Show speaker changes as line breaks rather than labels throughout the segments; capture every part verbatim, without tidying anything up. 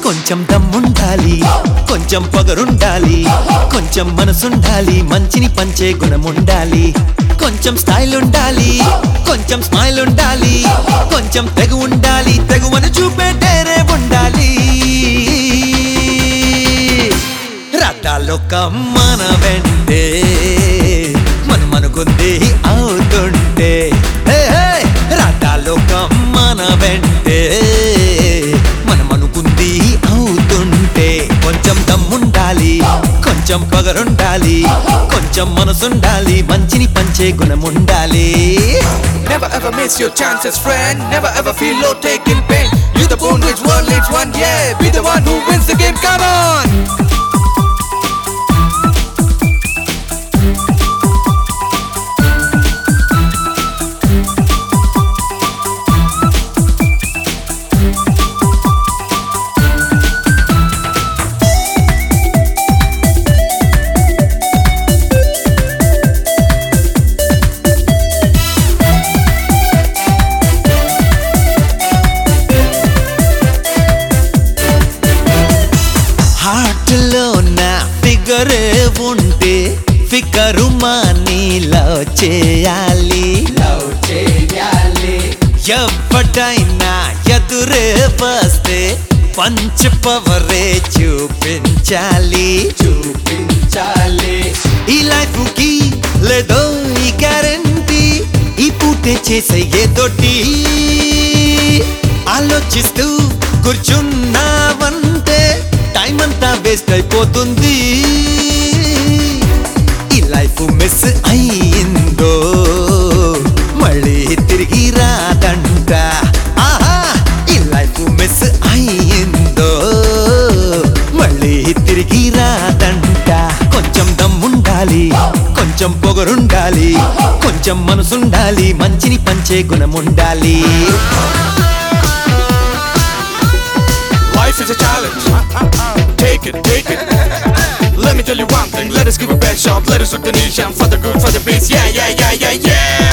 కొంచెం దమ్ముండాలి, కొంచెం పొగరుండాలి, కొంచెం మనసుండాలి, మంచిని పంచే గుణముండాలి. కొంచెం స్టైల్ ఉండాలి, కొంచెం స్మైల్ ఉండాలి, కొంచెం తెగు ఉండాలి, తెగువను చూపే డేరే ఉండాలి. రథాలోకం మన వెంటే మనమనుకుంది అవుతుంటే, రథాలోకం మన వెంటే మనమనుకుంది అవుతుంటే. కొంచెం దమ్ముండాలి, కొంచెం పగరుండాలి, కొంచెం మనసుండాలి, మంచిని పంచే గుణముండాలి.
Never ever miss your chances, friend. Never ever feel low, taking pain. You're the bone which world leads one, yeah. Be the one who wins the game, come on.
హార్ట్లో నా ఫిగరే ఉంటే ఫికరు మానీలో చేయాలి, లవ్ చేయాలి. ఎవ్వడైనా ఎదురే వస్తే పంచ పవరే చూపించాలి, చూపించాలి. ఈ లైఫ్ కి లేదో ఈ గ్యారంటీ, ఈ పూటే చేసే ఏదోటి. ఆలోచిస్తూ కూర్చున్నావంటే టైం అంతా వేస్ట్ అయిపోతుంది. ఈ లైఫ్ మిస్ అయ్యిందో మళ్ళీ తిరిగి రాదంట. ఆహా, ఈ లైఫ్ మిస్ అయ్యిందో మళ్ళీ తిరిగి రాదంట. కొంచెం దమ్ముండాలి, కొంచెం పొగరుండాలి, కొంచెం మనసుండాలి, మంచిని పంచే గుణముండాలి.
Life is a challenge. Take it, take it. Let me tell you one thing. Let us give a best shot. Let us rock the nation for the good, for the peace. Yeah, yeah, yeah, yeah, yeah.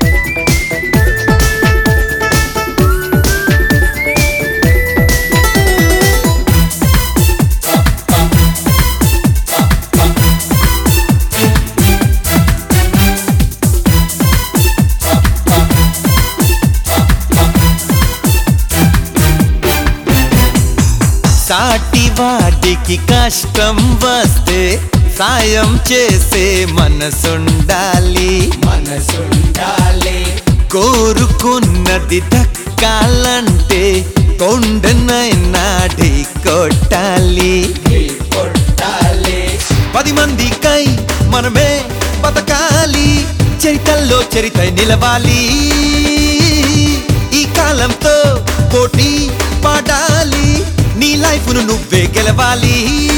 సాటి వాటికి కష్టం వస్తే సాయం చేసే మనసుండాలి, మనసుండాలి. కోరుకున్నది దక్కాలంటే కొండనైనా ఢీ కొట్టాలి, కొట్టాలి. పది మందికై మనమే బతకాలి, చరితల్లో చరిత నిలవాలి. ఈ కాలంతో పోటీ పడాలి, నీ లైఫ్ ను నువ్వే గెలవాలి.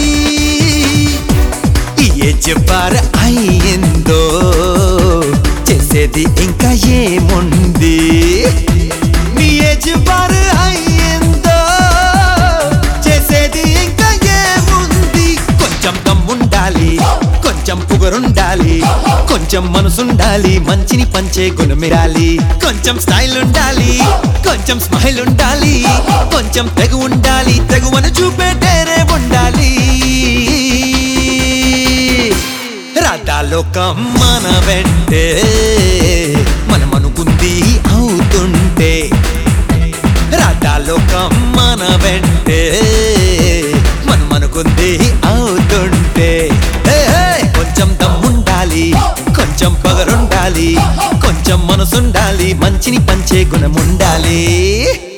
ఈ ఏజ్ బార్ అయ్యిందో చేసేది ఇంకా ఏముంది. నీ ఏజ్ బార్ అయ్యిందో చేసేది ఇంకా ఏముంది. కొంచెం దమ్ముండాలి, కొంచెం పొగరుండాలి, కొంచెం మనసుండాలి, మంచిని పంచే గుణమిరాలి. కొంచెం స్టైల్ ఉండాలి, కొంచెం స్మైల్ ఉండాలి, కొంచెం తెగు ఉండాలి, తెగువను చూపే డేరే ఉండాలి. రథాలోకం మన వెంటే మనమనుకుంది అవుతుంటే, రథాలోకం మన వెంటే మనమనుకుంది అవుతుంటే. కొంచెం దమ్ముండాలి, కొంచెం పగరుండాలి, కొంచెం మనసుండాలి, మంచిని పంచే గుణముండాలి.